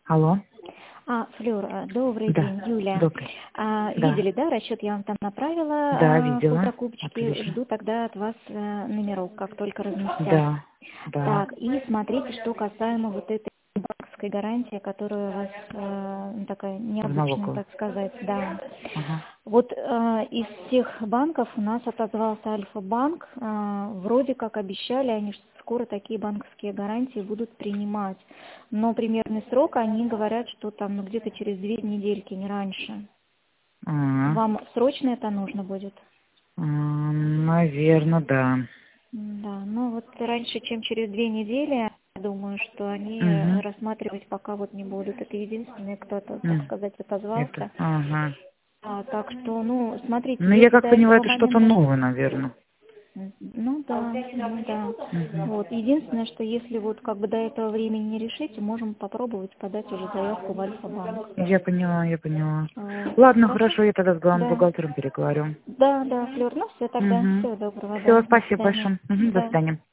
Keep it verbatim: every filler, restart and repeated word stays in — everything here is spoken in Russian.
Алло. А, Флёр, а, добрый Да, день, Юля. добрый. А, Да, видели, да, расчет я вам там направила да, а, по видела. закупочке. Отлично. Жду тогда от вас а, номерок, как только разместят. Да, да. Так, и смотрите, что касаемо вот этой банковской гарантии, которая у вас а, ну, такая В необычная, налоговую. так сказать, да. Ага. Вот а, из всех банков у нас отозвался Альфа-банк. А, вроде как обещали, они что скоро такие банковские гарантии будут принимать. Но примерный срок, они говорят, что там ну, где-то через две недельки, не раньше. А, Вам срочно это нужно будет? наверное, да. Да, ну вот раньше, чем через две недели, я думаю, что они Угу. рассматривать пока вот не будут. Это единственный, кто-то, так М, сказать, Это, отозвался. ага. А, так что, ну, смотрите, Ну, я если как до поняла, этого это что-то момента... новое, наверное. Ну да, ну да. Угу. Вот. Единственное, что если вот как бы до этого времени не решите, можем попробовать подать уже заявку в Альфа-банк. Я поняла, я поняла. Вот. Ладно, Хорошо? хорошо, я тогда с главным Да. бухгалтером переговорю. Да, да, Флёр, ну все тогда. Угу. Всего доброго, Все, да. До спасибо свидания. большое. Угу, до Да. свидания.